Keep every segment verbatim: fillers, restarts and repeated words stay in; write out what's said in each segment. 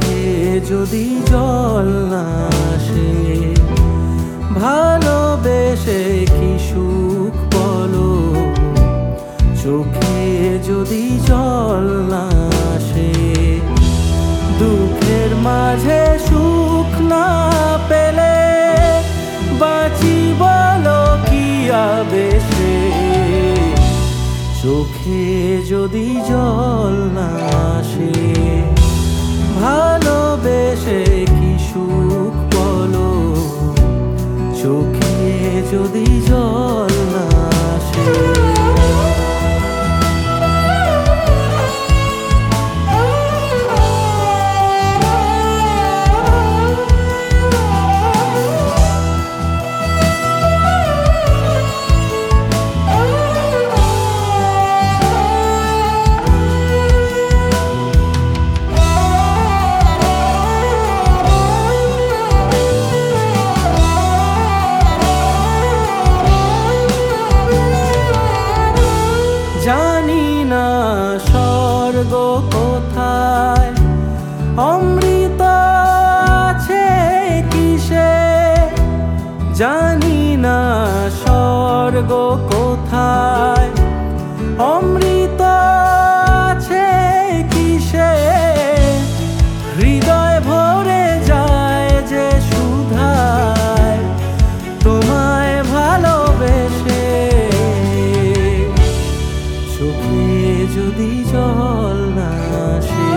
চোখে যদি জল না আসে, ভালোবেসে কি সুখ বলো। চোখে যদি জল না আসে, দুঃখের মাঝে সুখ না পেলে বাঁচি বলো কি আবেশে। চোখে যদি জল না আসে, ভালোবেসে কি সুখ বলো। চোখে যদি জল না আসে। জানি না স্বর্গ কোথায়, অমৃত আছে কিসে। জানি না স্বর্গ কোথায়, অমৃত আছে কিসে। হৃদয় ভরে যায় যে সুধায় তোমায় ভালোবেসে। চোখে যদি জল না আসে,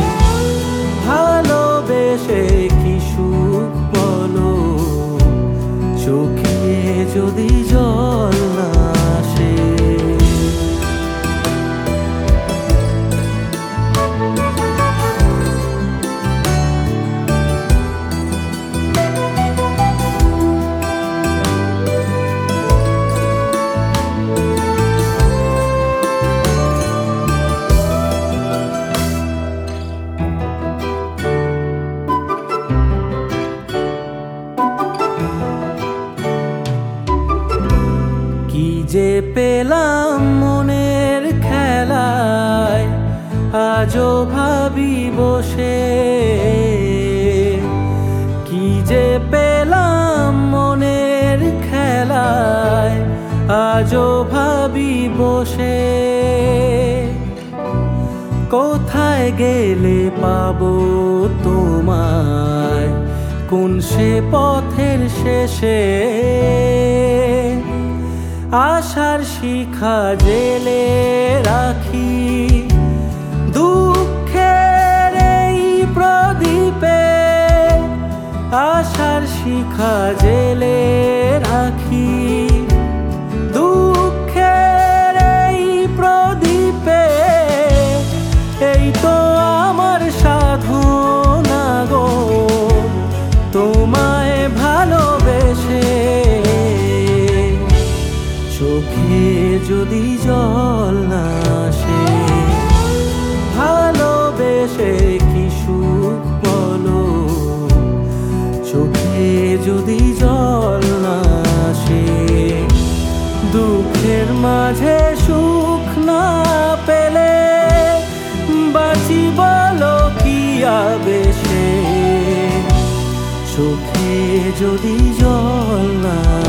ভালোবেসে কি সুখ বলো। চোখে যদি জল না আসে। কি যে পেলাম মনের খেলায়, আজও ভাবি বসে। কি যে পেলাম মনের খেলায়, আজও ভাবি বসে। কোথায় গেলে পাবো তোমায়, কোন সে পথের শেষে। আশার শিখা জেলে রাখি দুঃখের এই প্রদীপে। আশার শিখা জেলে রাখি দুঃখের এই প্রদীপে। এই তো আমার সাধনা গো, তোমায় ভালোবেসে। চোখে যদি জল না আসে, ভালোবেসে কি সুখ বলো। চোখে যদি জল না আসে, দুঃখের মাঝে সুখ না পেলে বাঁচি বলো কি আবেশে। চোখে যদি জল না